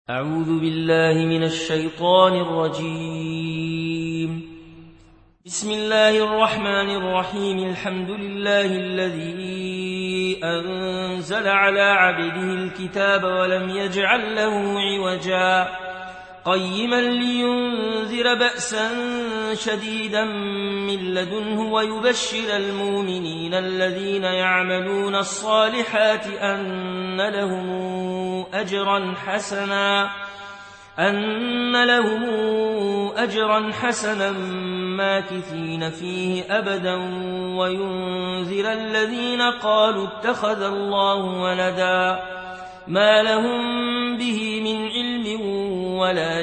أعوذ بالله من الشيطان الرجيم. بسم الله الرحمن الرحيم. الحمد لله الذي أنزل على عبده الكتاب ولم يجعل له عوجا قيما لينذر بأسا شديدا من لدنه ويبشر المؤمنين الذين يعملون الصالحات أن لهم أجرا حسنا ماكثين فيه أبدا وينذر الذين قالوا اتخذ الله ولدا ما لهم به من علم ولا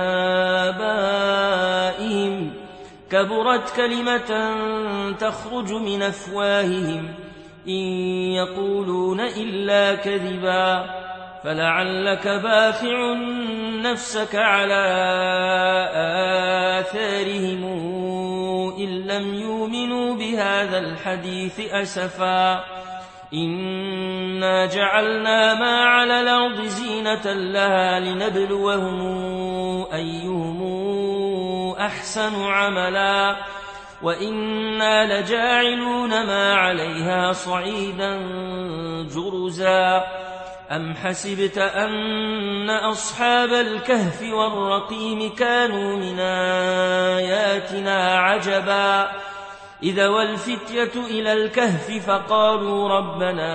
لآبائهم كبرت كلمة تخرج من أفواههم إن يقولون إلا كذبا فلعلك باخع نفسك على آثارهم إن لم يؤمنوا بهذا الحديث أسفا إنا جعلنا ما على الأرض زينة لها لنبلوهم أيهم أحسن عملا وإنا لجاعلون ما عليها صعيدا جرزا أم حسبت أن أصحاب الكهف والرقيم كانوا من آياتنا عجبا إذا والفتية إلى الكهف فقالوا ربنا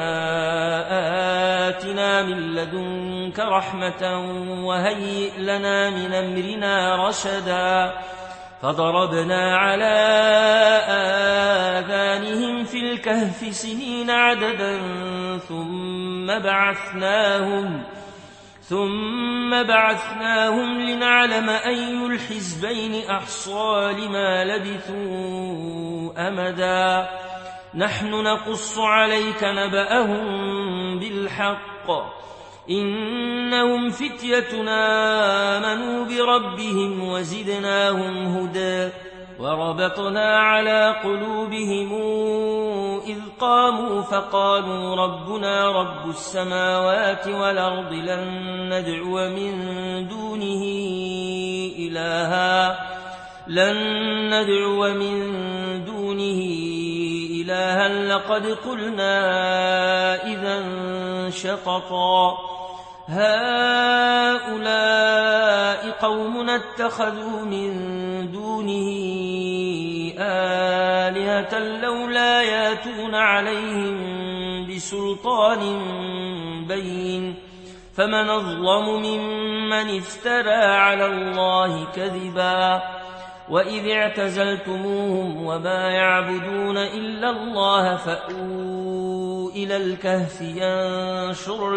آتنا من لدنك رحمة وهيئ لنا من أمرنا رشدا فضربنا على آذانهم في الكهف سنين عددا ثم بعثناهم لنعلم أي الحزبين أحصى لما لبثوا أمدا نحن نقص عليك نبأهم بالحق إنهم فتيتنا آمنوا بربهم وزدناهم هدى وربطنا على قلوبهم إذ قاموا فقالوا ربنا رب السماوات والأرض لن ندعو من دونه إلها لقد قلنا إذا شططا هؤلاء قومنا اتخذوا من دونه آلهة لولا ياتون عليهم بسلطان بين فمن أظلم ممن افترى على الله كذبا وإذ اعتزلتموهم وما يعبدون إلا الله فأووا إلى الكهف ينشر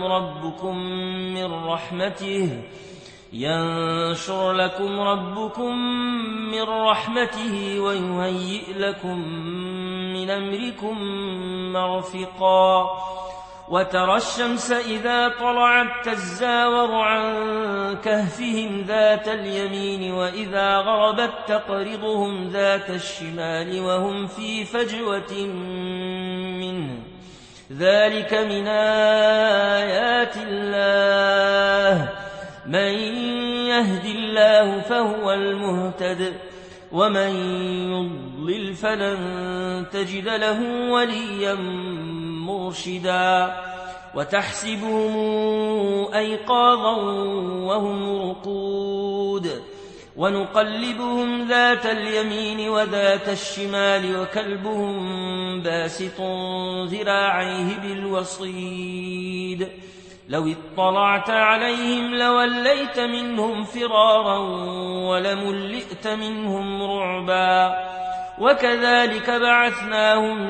لكم ربكم من رحمته ويهيئ لكم من أمركم مرفقا وترى الشمس إذا طلعت تزاور عن كهفهم ذات اليمين وإذا غربت تقرضهم ذات الشمال وهم في فجوة منه ذلك من آيات الله من يهد الله فهو المهتد ومن يضلل فلن تجد له وليا مرشدا وتحسبهم أيقاظا وهم رقود ونقلبهم ذات اليمين وذات الشمال وكلبهم باسط ذراعيه بالوصيد لو اطلعت عليهم لوليت منهم فرارا ولملئت منهم رعبا وكذلك بعثناهم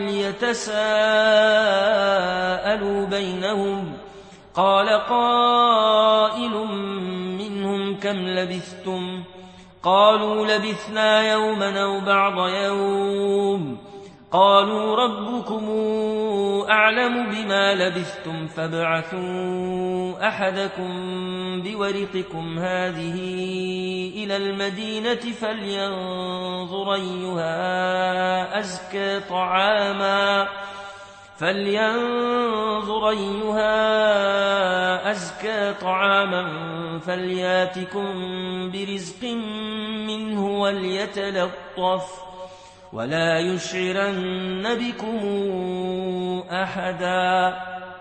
ليتساءلوا بينهم قال قائل منهم كم لبثتم قالوا لبثنا يوما أو بعض يوم قالوا ربكم أعلم بما لبثتم فابعثوا أحدكم بورقكم هذه إلى المدينة فلينظر أيها أزكى طعاما فلياتكم برزق منه وليتلطف ولا يشعرن بكم أحدا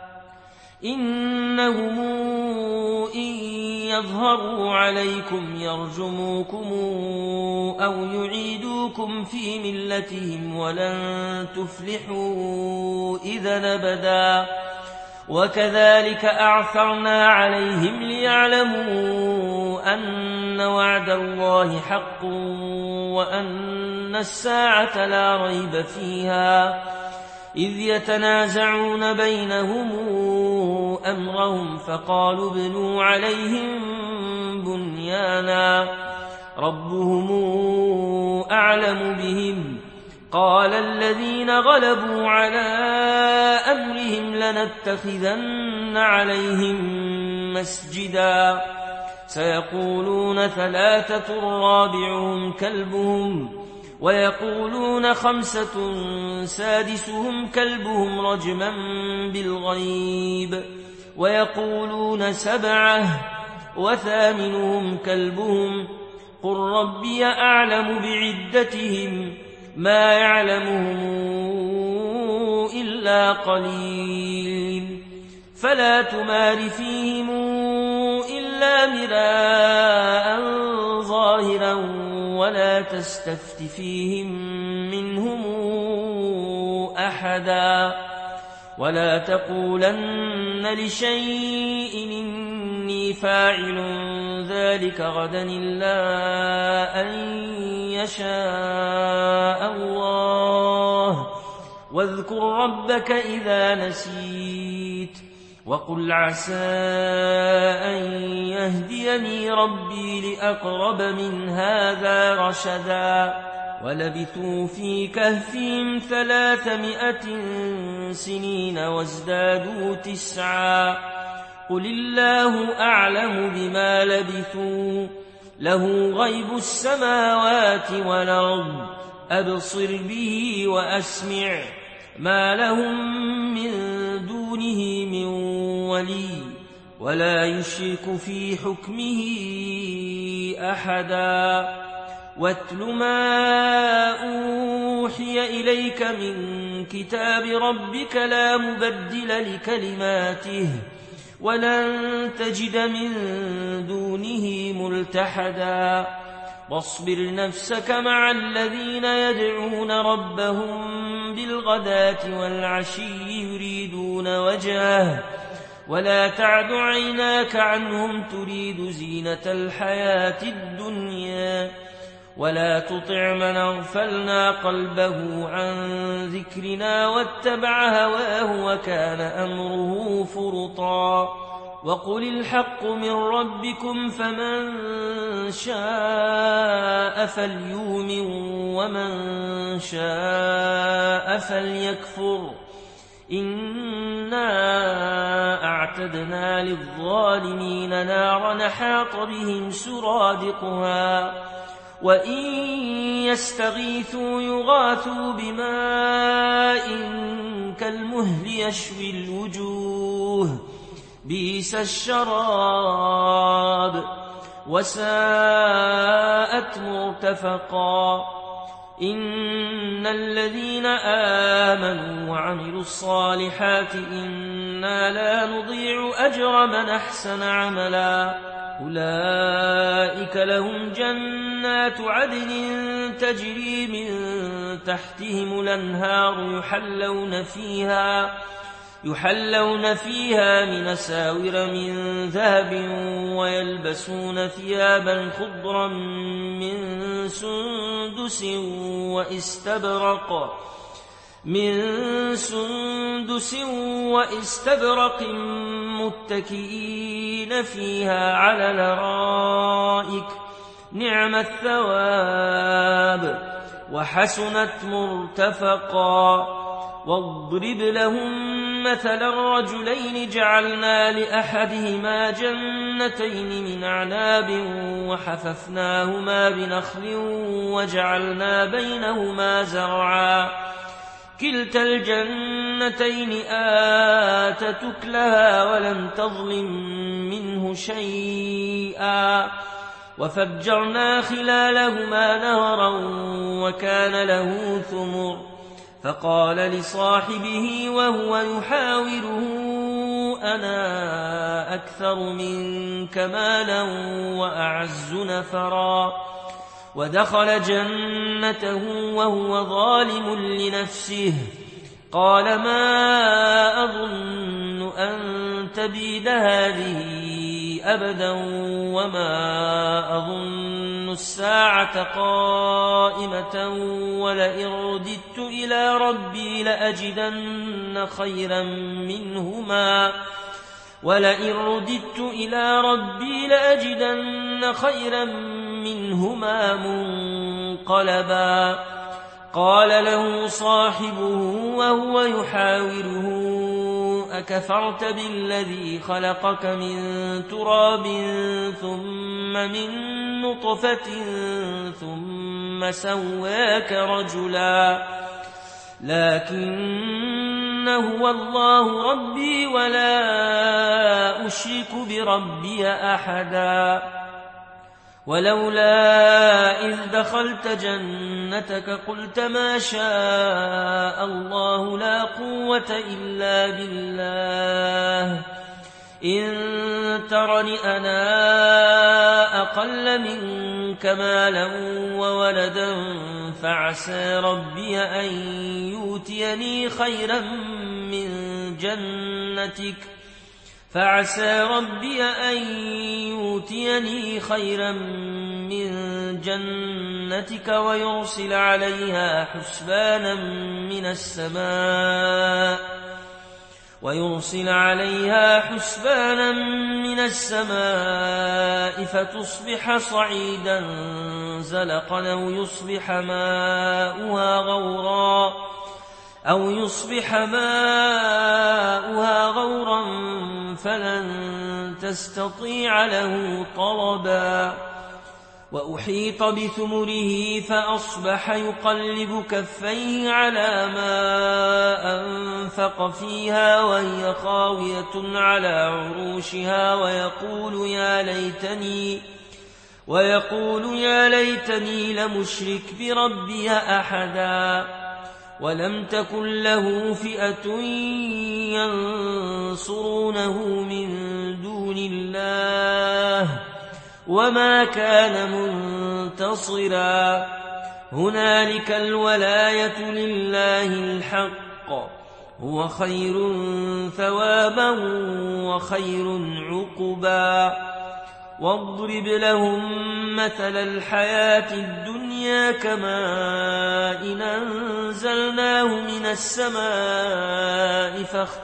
إنهم إن يظهروا عليكم يرجموكم أو يعيدوكم في ملتهم ولن تفلحوا إذا أبدا وكذلك أعثرنا عليهم ليعلموا أن وعد الله حق وأن الساعة لا ريب فيها إذ يتنازعون بينهم أمرهم فقالوا ابنوا عليهم بنيانا ربهم أعلم بهم قال الذين غلبوا على أمرهم لنتخذن عليهم مسجدا سيقولون ثلاثة رابعهم كلبهم ويقولون خمسة سادسهم كلبهم رجما بالغيب ويقولون سبعة وثامنهم كلبهم قل ربي أعلم بعدتهم ما يعلمهم إلا قليل فلا تمار فيهم إلا مراء ظاهرا ولا تستفت فيهم منهم أحدا ولا تقولن لشيء إني فاعل ذلك غدا إلا أن يشاء الله واذكر ربك إذا نسيت وقل عسى أن يهديني ربي لأقرب من هذا رشدا ولبثوا في كهفهم 300 سنين وازدادوا 9 قل الله أعلم بما لبثوا له غيب السماوات والأرض أبصر به وأسمع ما لهم من دونه من ولي ولا يشرك في حكمه أحدا واتل ما أوحي إليك من كتاب ربك لا مبدل لكلماته ولن تجد من دونه ملتحدا واصبر نفسك مع الذين يدعون ربهم بالغداة والعشي يريدون وجهه ولا تعد عيناك عنهم تريد زينة الحياة الدنيا ولا تطع من أغفلنا قلبه عن ذكرنا واتبع هواه وكان أمره فرطا وقل الحق من ربكم فمن شاء فليؤمن ومن شاء فليكفر إنا أعتدنا للظالمين نارا نحاط بهم سرادقها وإن يستغيثوا يغاثوا بماء كالمهل يشوي الوجوه بئس الشراب وساءت مرتفقا إن الذين آمنوا وعملوا الصالحات إنا لا نضيع أجر من أحسن عملا أولئك لهم جنات عدن تجري من تحتهم الأنهار يحلون فيها من أساور من ذهب ويلبسون ثيابا خضرا من سندس واستبرق متكئين فيها على الأرائك نعم الثواب وحسنت مرتفقا واضرب لهم مثلا رجلين جعلنا لأحدهما جنتين من أعناب وحففناهما بنخل وجعلنا بينهما زرعا كلتا الجنتين آتت أكلها ولم تظلم منه شيئا وفجرنا خلالهما نهرا وكان له ثمر فقال لصاحبه وهو يحاوره أنا أكثر منك مالا وأعز نفرا ودخل جنته وهو ظالم لنفسه قال ما أظن أن تبيد هذه أبدا وما أظن الساعة قائمة ولئن رددت إلى ربي لأجدن خيرا منهما منقلبا قال له صاحبه وهو يحاوره أكفرت بالذي خلقك من تراب ثم من نطفة ثم سواك رجلا لكن هو الله ربي ولا أشرك بربي أحدا ولولا إذ دخلت جنتك قلت ما شاء الله لا قوة إلا بالله إن ترني أنا أقل منك مالا وولدا فعسى ربي أن يؤتيني خيرا من جنتك ويرسل عليها حسبانا من السماء فتصبح صعيدا زلقا أو يصبح ماؤها غورا فلن تستطيع له طلبا وأحيط بثمره فأصبح يقلب كفيه على ما أنفق فيها وهي خاوية على عروشها ويقول يا ليتني لمشرك بربي أحدا ولم تكن له فئة ينصرونه من دون الله وما كان منتصرا هنالك الولاية لله الحق هو خير ثوابا وخير عقبا واضرب لهم مثل الحياة الدنيا كماء أنزلناه من السماء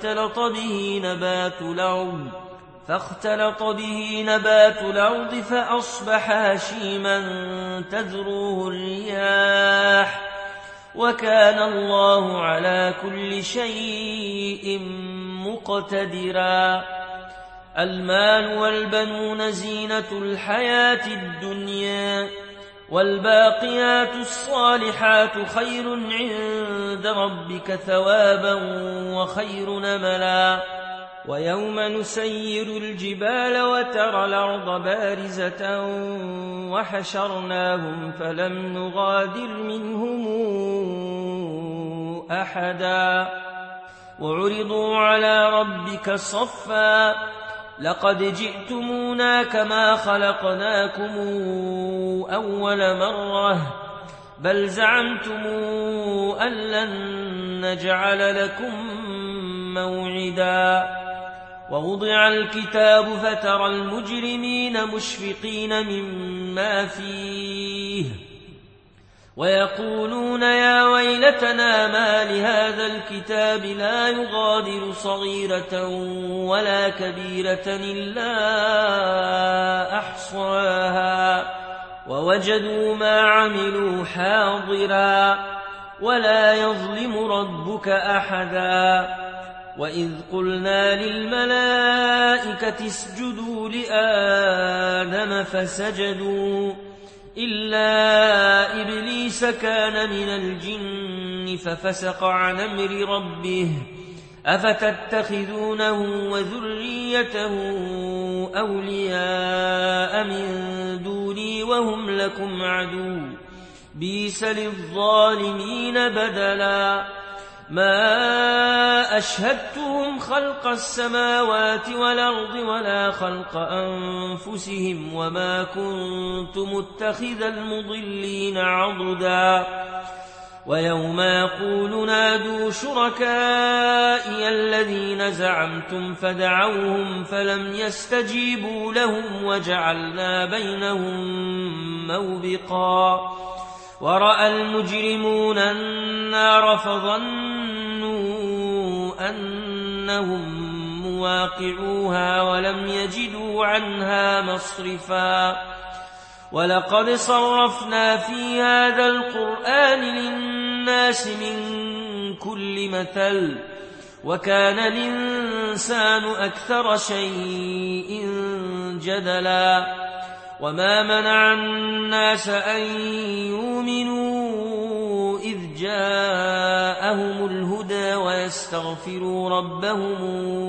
فاختلط به نبات الأرض فأصبح هشيما تذروه الرياح وكان الله على كل شيء مقتدرا المال والبنون زينة الحياة الدنيا والباقيات الصالحات خير عند ربك ثوابا وخير نملا ويوم نسير الجبال وترى الأرض بارزة وحشرناهم فلم نغادر منهم أحدا وعرضوا على ربك صفا لقد جئتمونا كما خلقناكم أول مرة بل زعمتم أن لن نجعل لكم موعدا ووضع الكتاب فترى المجرمين مشفقين مما فيه ويقولون يا ويلتنا ما لهذا الكتاب لا يغادر صغيرة ولا كبيرة إلا أحصاها ووجدوا ما عملوا حاضرا ولا يظلم ربك أحدا وإذ قلنا للملائكة اسجدوا لآدم فسجدوا إلا إبليس كان من الجن ففسق عن أمر ربه أفتتخذونه وذريته أولياء من دوني وهم لكم عدو بئس للظالمين بدلا ما أشهدتهم خلق السماوات والأرض ولا خلق أنفسهم وما كنت متخذ المضلين عضدا ويوم يقول نادوا شركائي الذين زعمتم فدعوهم فلم يستجيبوا لهم وجعلنا بينهم موبقا ورأى المجرمون النار فظنوا أنهم مواقعوها ولم يجدوا عنها مصرفا ولقد صرفنا في هذا القرآن للناس من كل مثل وكان الإنسان أكثر شيء جدلا وما منع الناس أن يؤمنوا إذ جاءهم الهدى ويستغفروا ربهم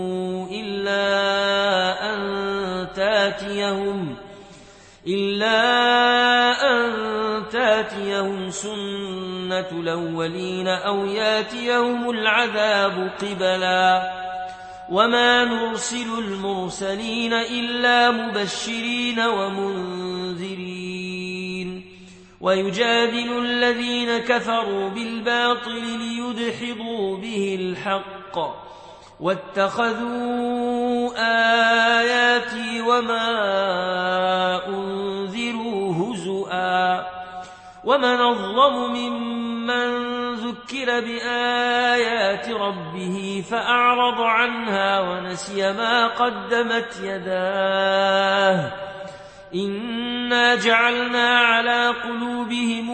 إلا أن تاتيهم سنة الأولين أو ياتيهم العذاب قبلا وما نرسل المرسلين إلا مبشرين ومنذرين ويجادل الذين كفروا بالباطل ليدحضوا به الحق واتخذوا آياتي وما أنذروا هزؤا ومن أظلم ممن ذكر بآيات ربه فأعرض عنها ونسي ما قدمت يداه إنا جعلنا على قلوبهم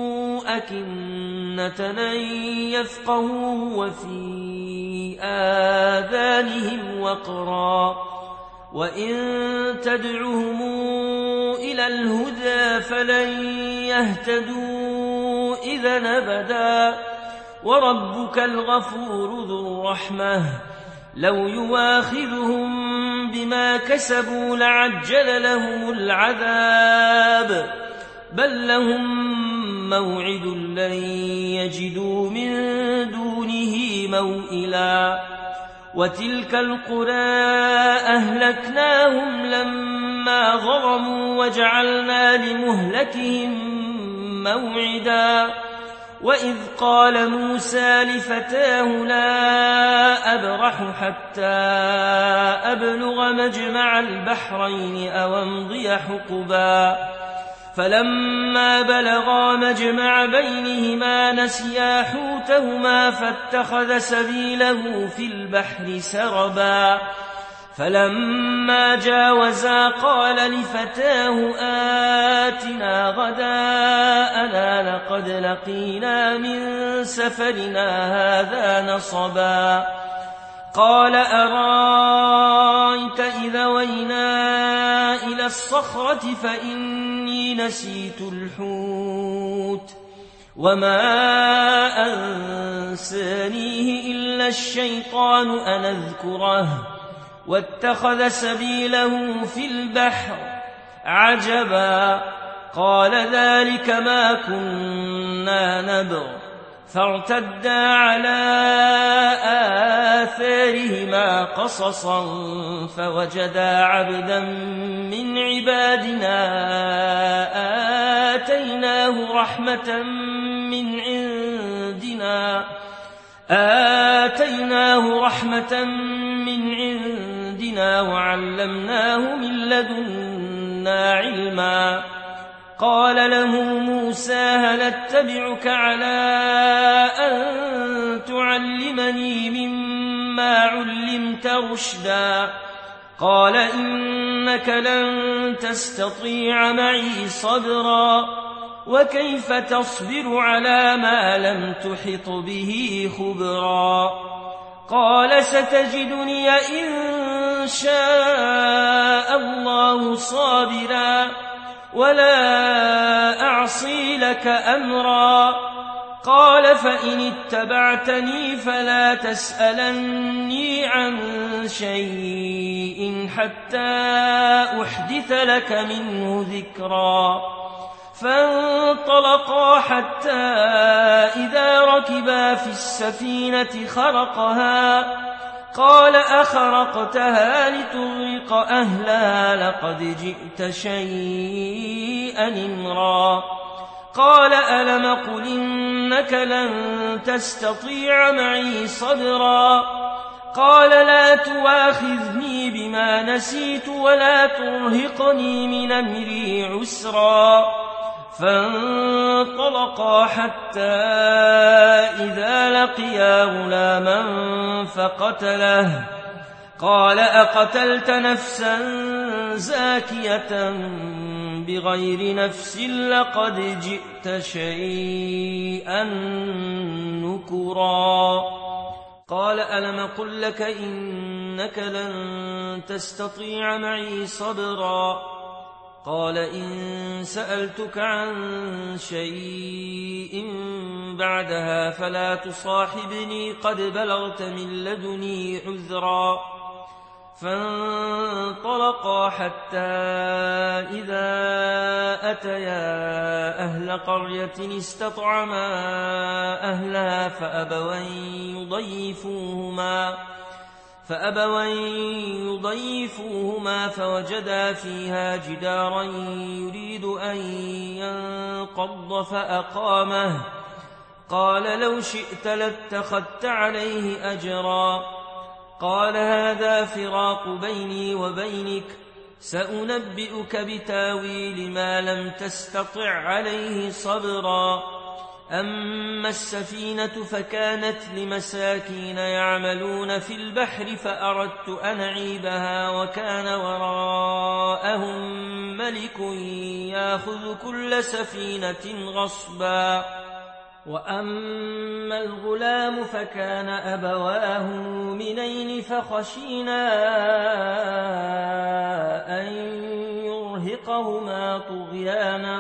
أكنة أن يفقهوه وفي آذانهم وقرا وإن تدعهم إلى الهدى فلن يهتدوا إذا أبدا وربك الغفور ذو الرحمة لو يواخذهم بما كسبوا لعجل لهم العذاب بل لهم موعد لن يجدوا من دونه موئلا وتلك القرى أهلكناهم لما ظلموا وجعلنا لمهلكهم موعدا وإذ قال موسى لفتاه لا أبرح حتى أبلغ مجمع البحرين أو أمضي حقبا فلما بلغا مجمع بينهما نسيا حوتهما فاتخذ سبيله في البحر سربا فلما جاوزا قال لفتاه آتنا غداءنا لقد لقينا من سفرنا هذا نصبا قال أرايت إذا وينا إلى الصخرة فإني نسيت الحوت وما أنسانيه إلا الشيطان أن أذكره واتخذ سبيله في البحر عجبا قال ذلك ما كنا نبغ فارتدا على آثارهما قصصا فوجدا عبدا من عبادنا آتيناه رحمة من عندنا وعلمناه من لدنا علما قال له موسى هل اتبعك على أن تعلمني مما علمت رشدا قال إنك لن تستطيع معي صبرا وكيف تصبر على ما لم تحط به خبرا قال ستجدني إن شاء الله صابرا ولا أعصي لك أمرا قال فإن اتبعتني فلا تسألني عن شيء حتى أحدث لك منه ذكرا فانطلقا حتى إذا ركبا في السفينة خرقها قال أخرقتها لتغرق أهلها لقد جئت شيئا إمرا قال ألم قل إنك لن تستطيع معي صبرا قال لا تواخذني بما نسيت ولا ترهقني من أمري عسرا فانطلقا حتى إذا لقيا غلاما فقتله قال أقتلت نفسا زاكية بغير نفس لقد جئت شيئا نكرا قال ألم قل لك إنك لن تستطيع معي صبرا قال إن سألتك عن شيء بعدها فلا تصاحبني قد بلغت من لدني عذرا فانطلقا حتى إذا أتيا أهل قرية استطعما أهلها فأبوا يضيفوهما فوجدا فيها جدارا يريد أن ينقض فأقامه قال لو شئت لاتخذت عليه أجرا قال هذا فراق بيني وبينك سأنبئك بتاويل ما لم تستطع عليه صبرا أما السفينة فكانت لمساكين يعملون في البحر فأردت أن أعيبها وكان وراءهم ملك يأخذ كل سفينة غصبا وأما الغلام فكان أبواه مؤمنين فخشينا أن يرهقهما طغيانا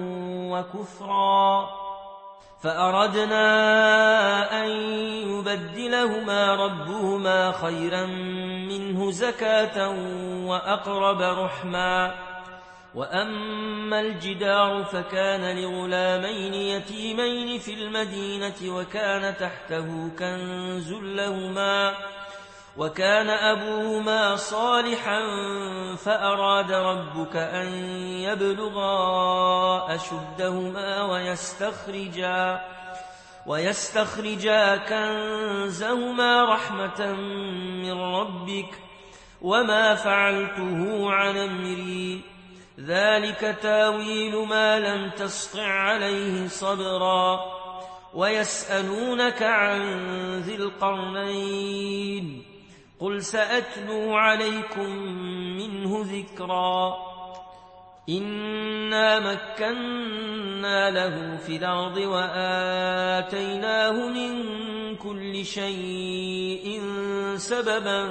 وكفرا فأردنا أن يبدلهما ربهما خيرا منه زكاة وأقرب رحما وأما الجدار فكان لغلامين يتيمين في المدينة وكان تحته كنز لهما وكان أبوهما صالحا فأراد ربك أن يبلغا أشدهما ويستخرجا كنزهما رحمة من ربك وما فعلته عن أمري ذلك تاويل ما لم تسطع عليه صبرا ويسألونك عن ذي القرنين قل سأتلو عليكم منه ذكرا إنا مكنا له في الأرض وآتيناه من كل شيء سببا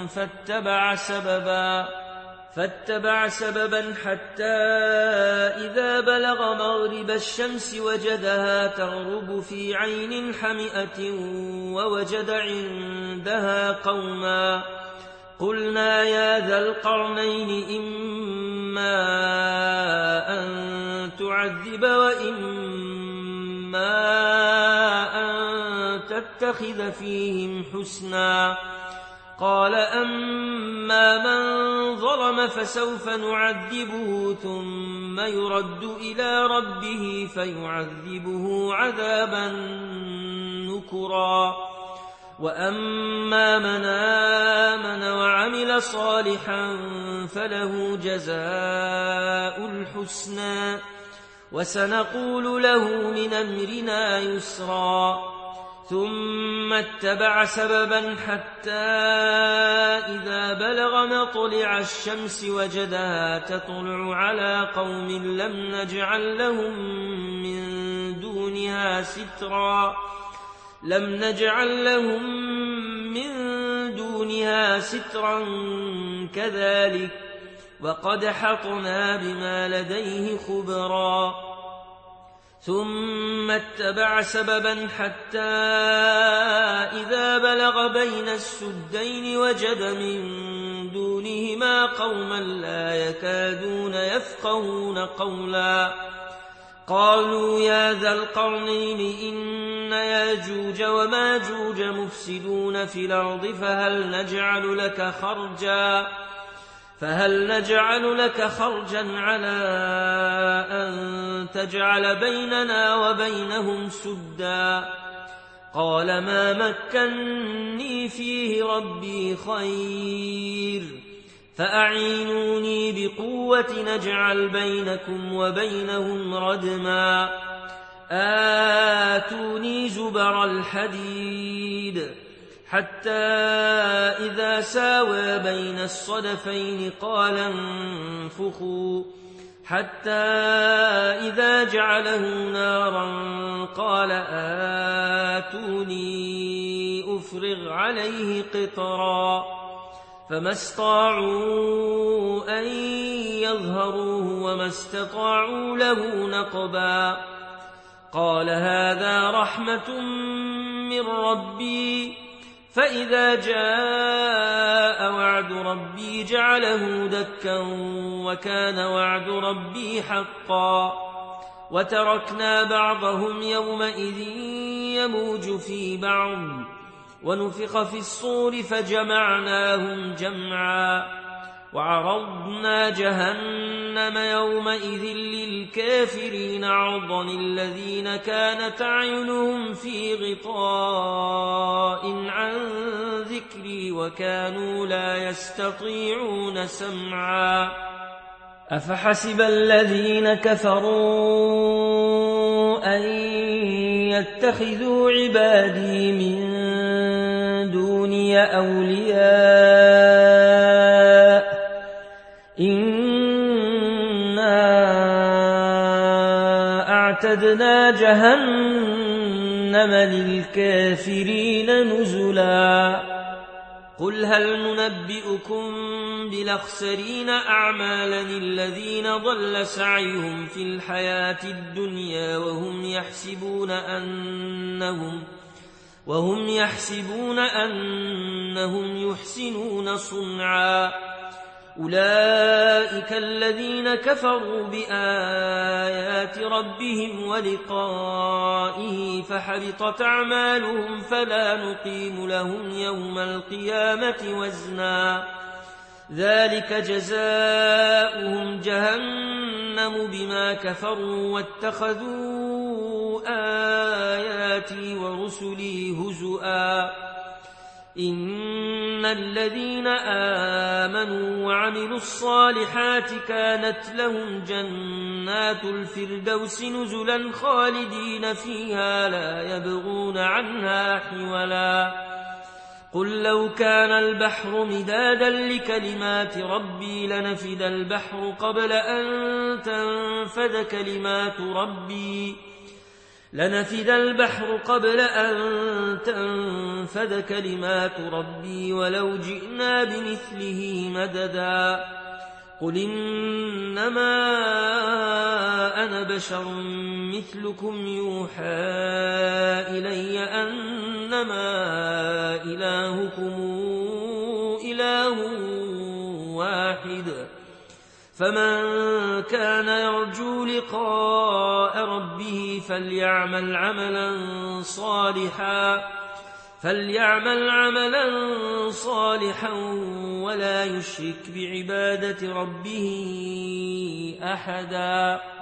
فاتبع سببا حتى إذا بلغ مغرب الشمس وجدها تغرب في عين حمئة ووجد عندها قوما قلنا يا ذا القرنين إما أن تعذب وإما أن تتخذ فيهم حسنا قال أما من ظلم فسوف نعذبه ثم يرد إلى ربه فيعذبه عذابا نكرا وأما من آمن وعمل صالحا فله جزاء الحسنى وسنقول له من أمرنا يسرا ثم اتبع سببا حتى إذا بلغ مطلع الشمس وجدها تطلع على قوم لم نجعل لهم من دونها سترا كذلك وقد حطنا بما لديه خبرا ثم اتبع سببا حتى إذا بلغ بين السدين وجد من دونهما قوما لا يكادون يفقهون قولا قالوا يا ذا القرنين إن ياجوج وماجوج مفسدون في الأرض فهل نجعل لك خرجا على أن تجعل بيننا وبينهم سدا قال ما مكني فيه ربي خير فأعينوني بقوة نجعل بينكم وبينهم ردما آتوني زبر الحديد حتى إذا ساوى بين الصدفين قال انفخوا حتى إذا جعله نارا قال آتوني أفرغ عليه قطرا فما استطاعوا أن يظهروه وما استطاعوا له نقبا قال هذا رحمة من ربي فإذا جاء وعد ربي جعله دكا وكان وعد ربي حقا وتركنا بعضهم يومئذ يموج في بعض ونفخ في الصور فجمعناهم جمعا وعرضنا جهنم يومئذ للكافرين عرضا الذين كانت أعينهم في غطاء عن ذكري وكانوا لا يستطيعون سمعا أفحسب الذين كفروا أن يتخذوا عبادي من دوني أولياء إنا أعتدنا جهنم للكافرين نزلا قل هل ننبئكم بالأخسرين أعمالا الذين ضل سعيهم في الحياة الدنيا وهم يحسبون أنهم يحسنون صنعا أولئك الذين كفروا بآيات ربهم ولقائه فحبطت أعمالهم فلا نقيم لهم يوم القيامة وزنا ذلك جزاؤهم جهنم بما كفروا واتخذوا آياتي ورسلي هزؤا إن الذين آمنوا وعملوا الصالحات كانت لهم جنات الفردوس نزلا خالدين فيها لا يبغون عنها حولا قل لو كان البحر مدادا لكلمات ربي لنفد البحر قبل أن تنفد كلمات ربي ولو جئنا بمثله مددا قل إنما أنا بشر مثلكم يوحى إلي أنما إلهكم إله واحد فمن كان يرجو لقاء ربه فليعمل عملا صالحا ولا يشرك بعبادة ربه أحدا